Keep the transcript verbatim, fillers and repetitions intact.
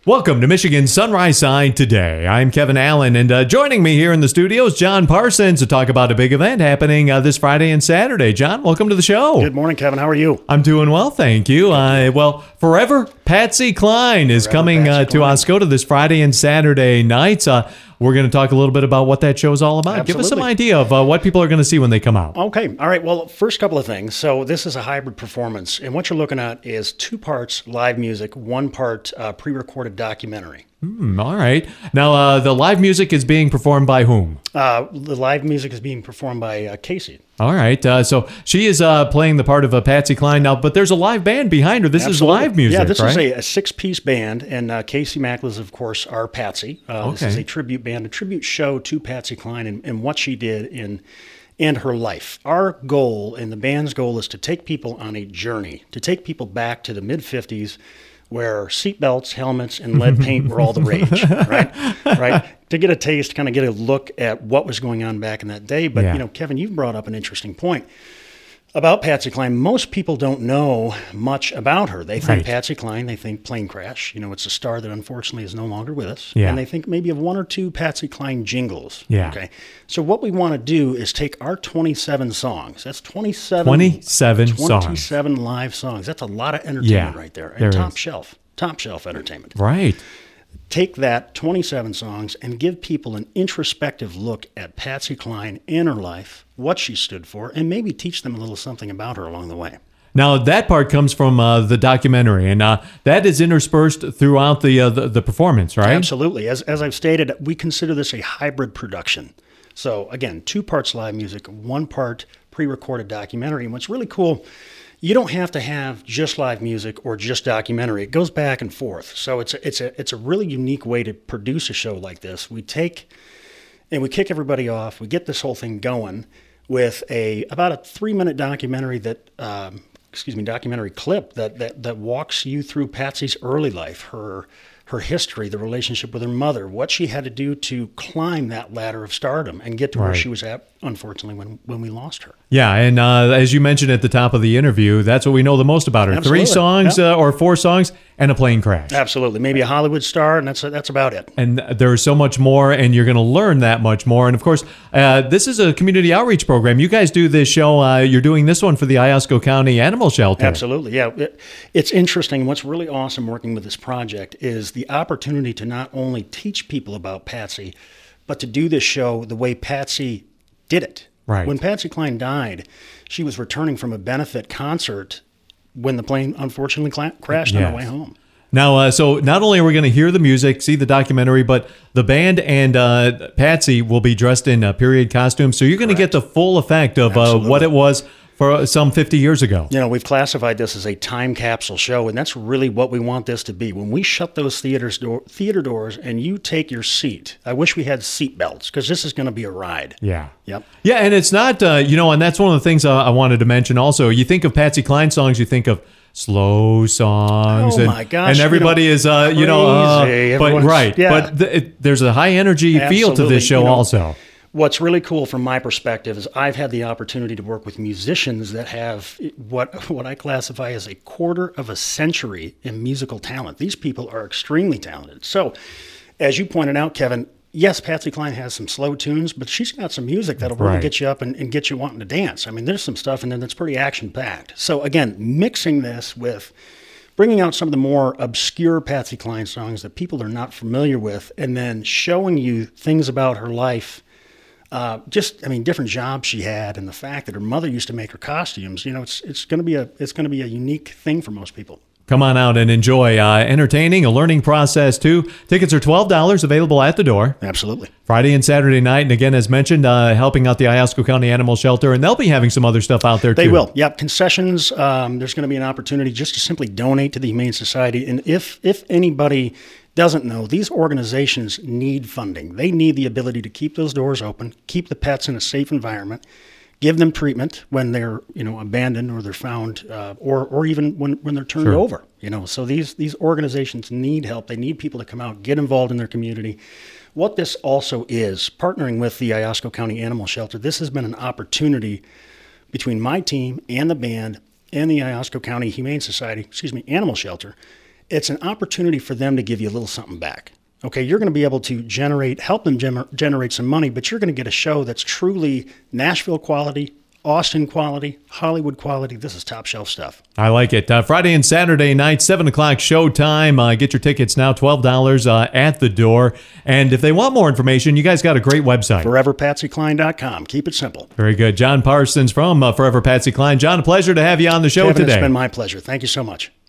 Welcome to Michigan Sunrise Side Today. I'm Kevin Allen, and uh, joining me here in the studio is John Parsons to talk about a big event happening uh, this Friday and Saturday. John, welcome to the show. Good morning, Kevin. How are you? I'm doing well, thank you. Uh, well, Forever Patsy Cline is Forever coming uh, Patsy to Cline. Oscoda this Friday and Saturday nights. Uh, we're going to talk a little bit about what that show is all about. Absolutely. Give us some idea of uh, what people are going to see when they come out. Okay. All right. Well, first couple of things. So this is a hybrid performance, and what you're looking at is two parts live music, one part uh, pre-recorded documentary. Hmm, all right. Now, uh, the live music is being performed by whom? Uh, the live music is being performed by uh, Casey. All right. Uh, so she is uh, playing the part of a Patsy Cline now, but there's a live band behind her. This Absolutely. is live music, Yeah, this right? is a, a six-piece band, and uh, Casey Mackler is, of course, our Patsy. Uh, This Okay. is a tribute band, a tribute show to Patsy Cline and, and what she did in and her life. Our goal and the band's goal is to take people on a journey, to take people back to the mid-fifties, where seatbelts, helmets, and lead paint were all the rage, right? Right? To get a taste, kind of get a look at what was going on back in that day. But, Yeah. you know, Kevin, you've brought up an interesting point about Patsy Cline. Most people don't know much about her. They think Right. Patsy Cline, they think plane crash. You know, it's a star that unfortunately is no longer with us. Yeah. And they think maybe of one or two Patsy Cline jingles. Yeah. Okay. So what we want to do is take our twenty-seven songs. That's twenty-seven. twenty-seven songs. twenty-seven live songs. That's a lot of entertainment Yeah, right there. there And top is. shelf. Top shelf entertainment. Right. Take that twenty-seven songs and give people an introspective look at Patsy Cline and her life, what she stood for, and maybe teach them a little something about her along the way. Now, that part comes from uh, the documentary, and uh, that is interspersed throughout the, uh, the the performance, right? Absolutely. As, as I've stated, we consider this a hybrid production. So, again, two parts live music, one part pre-recorded documentary. And what's really cool, you don't have to have just live music or just documentary. It goes back and forth. So it's a, it's a, it's a really unique way to produce a show like this. We take and we kick everybody off. We get this whole thing going with a about a three-minute documentary that, um, excuse me, documentary clip that, that that walks you through Patsy's early life, her her history, the relationship with her mother, what she had to do to climb that ladder of stardom and get to where Right. she was at, unfortunately, when when we lost her. Yeah, and uh, as you mentioned at the top of the interview, that's what we know the most about her. Absolutely. Three songs Yeah. uh, or four songs and a plane crash. Absolutely, maybe a Hollywood star, and that's that's about it. And there's so much more, and you're going to learn that much more. And of course, uh, this is a community outreach program. You guys do this show. Uh, you're doing this one for the Iosco County Animal Shelter. Absolutely, yeah. It, it's interesting. What's really awesome working with this project is the opportunity to not only teach people about Patsy, but to do this show the way Patsy did it. Right. When Patsy Cline died, she was returning from a benefit concert when the plane unfortunately cla- crashed on Yes. her way home. Now, uh, so not only are we going to hear the music, see the documentary, but the band and uh, Patsy will be dressed in uh, period costumes. So you're going to get the full effect of uh, Absolutely. what it was for some fifty years ago. You know, we've classified this as a time capsule show, and that's really what we want this to be. When we shut those theaters door, theater doors and you take your seat, I wish we had seat belts because this is going to be a ride. Yeah. Yep. Yeah, and it's not, uh, you know, and that's one of the things uh, I wanted to mention also. You think of Patsy Cline songs, you think of slow songs. Oh, and, my gosh, And you everybody know, is, uh, you know, uh, crazy. but Everyone's- right. yeah. But th- it, there's a high energy feel to Absolutely. this show You know, also. What's really cool from my perspective is I've had the opportunity to work with musicians that have what what I classify as a quarter of a century in musical talent. These people are extremely talented. So, as you pointed out, Kevin, yes, Patsy Cline has some slow tunes, but she's got some music that'll really Right. get you up and, and get you wanting to dance. I mean, there's some stuff in there that's pretty action-packed. So, again, mixing this with bringing out some of the more obscure Patsy Cline songs that people are not familiar with, and then showing you things about her life. Uh, just, I mean, different jobs she had, and the fact that her mother used to make her costumes. You know, it's it's going to be a it's going to be a unique thing for most people. Come on out and enjoy uh, entertaining, a learning process too. Tickets are twelve dollars, available at the door. Absolutely. Friday and Saturday night. And again, as mentioned, uh, helping out the Iosco County Animal Shelter. And they'll be having some other stuff out there They too. will. Yep. Concessions. Um, there's going to be an opportunity just to simply donate to the Humane Society. And if if anybody doesn't know, these organizations need funding. They need the ability to keep those doors open, keep the pets in a safe environment, give them treatment when they're, you know, abandoned or they're found, uh, or or even when, when they're turned Sure. over. You know, so these these organizations need help. They need people to come out, get involved in their community. What this also is, partnering with the Iosco County Animal Shelter, this has been an opportunity between my team and the band and the Iosco County Humane Society, excuse me, Animal Shelter, it's an opportunity for them to give you a little something back. Okay, you're going to be able to generate, help them gener- generate some money, but you're going to get a show that's truly Nashville quality, Austin quality, Hollywood quality. This is top shelf stuff. I like it. Uh, Friday and Saturday night, seven o'clock showtime. Uh, get your tickets now, twelve dollars uh, at the door. And if they want more information, you guys got a great website. Forever Patsy Cline dot com. Keep it simple. Very good. John Parsons from uh, Forever Patsy Cline. John, a pleasure to have you on the show Kevin, today. It's been my pleasure. Thank you so much.